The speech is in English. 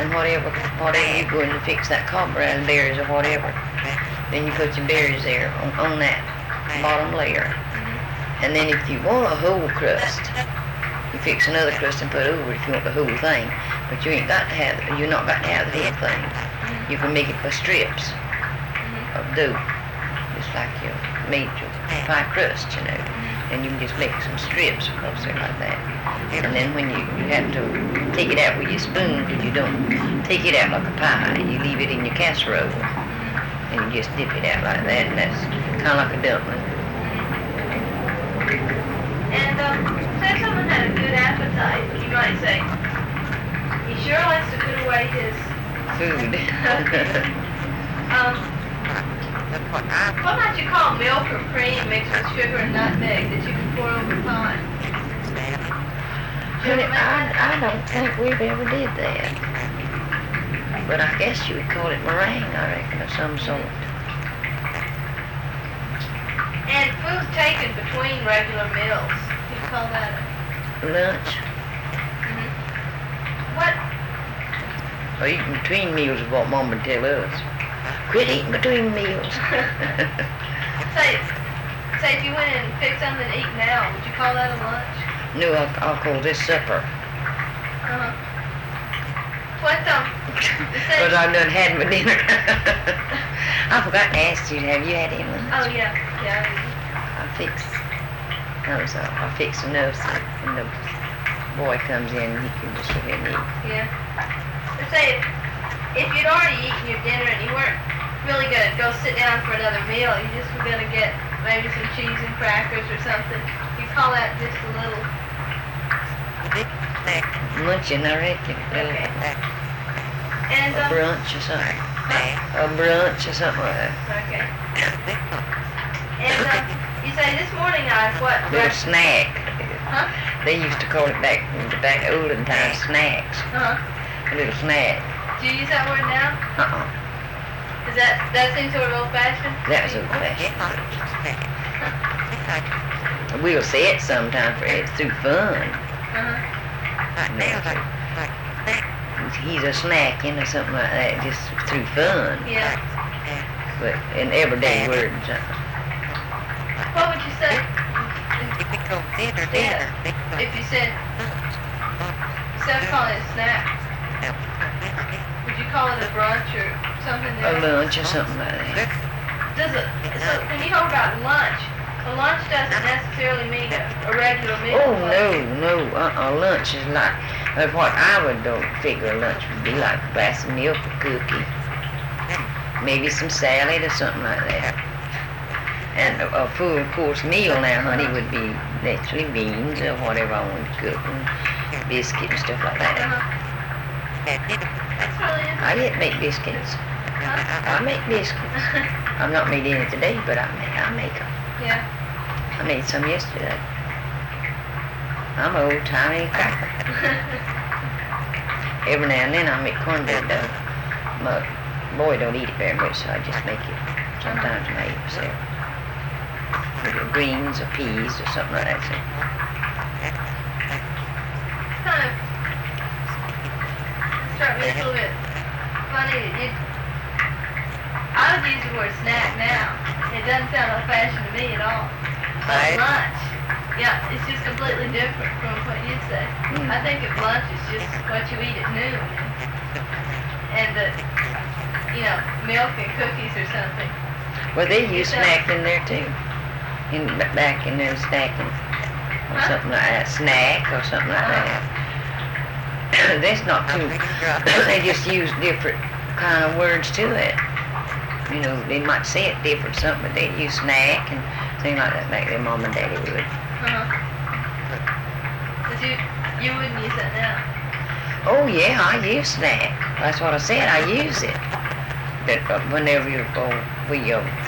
and whatever you go in to fix that cob raspberries or whatever, then you put your berries there on that bottom layer. And then if you want a whole crust, you fix another crust and put over if you want the whole thing. But you're not got to have the whole thing. You can make it by strips of dough, just like you made your pie crust, you know. And you can just make some strips across there like that. And then when you have to take it out with your spoon, because you don't take it out like a pie, you leave it in your casserole. And you just dip it out like that, and that's kind of like a dumpling. And say someone had a good appetite, you might say, he sure likes to put away his food. What might you call milk or cream mixed with sugar and nutmeg that you can pour over pie? Honey, I don't think we've ever did that. But I guess you would call it meringue, I reckon, of some sort. And food taken between regular meals, you call that lunch. What? Or eating between meals is what Mom would tell us. Quit eating between meals. Say if you went in and picked something to eat now, would you call that a lunch? No, I'll call this supper. What because I done had my dinner. I forgot to ask you, have you had any lunch? Oh yeah. I fix enough so when the boy comes in, he can just go ahead and eat. Yeah. Let's say if you'd already eaten your dinner and you weren't really gonna go sit down for another meal, you just were gonna get maybe some cheese and crackers or something. You call that just a little luncheon, I reckon. Okay. And a brunch or something. A brunch or something like that. Okay. And you say this morning I what? Little snack. Huh? They used to call it back olden times snacks. A little snack. Do you use that word now? Is that seems sort of old-fashioned? That was old-fashioned. We'll say it sometime for it's through fun. He's a snacking or something like that, just through fun. Yeah. But in everyday words. What would you say? If you said, instead of calling it a snack, would you call it a brunch or something? A lunch or something like that. So when you talk about lunch, a lunch doesn't necessarily mean a regular meal. Oh, no. Lunch is like, what I would figure a lunch would be like a glass of milk, a cookie, maybe some salad or something like that. And a full course meal now, honey, would be naturally beans or whatever I wanted to cook, and biscuit and stuff like that. That's really interesting. I didn't make biscuits. I make biscuits. I've not made any today, but I make them. Yeah. I made some yesterday. I'm an old-timey cracker. Every now and then I make cornbread dough. My boy don't eat it very much, so I just make it sometimes myself. Little greens or peas or something like that. So. Kind of struck me a little bit funny that I would use the word snack now. It doesn't sound old-fashioned to me at all. But lunch, yeah, it's just completely different from what you'd say. I think of lunch is just what you eat at noon. And milk and cookies or something. Well, they use snack in there too. Back in there snacking. Or something like that. Snack or something like that. That's not too. They just use different kind of words to it. You know, they might say it different something, but they use snack and things like that back then, Mom and Daddy would. But you wouldn't use that now? Oh yeah, I use snack. That's what I said, I use it. But whenever we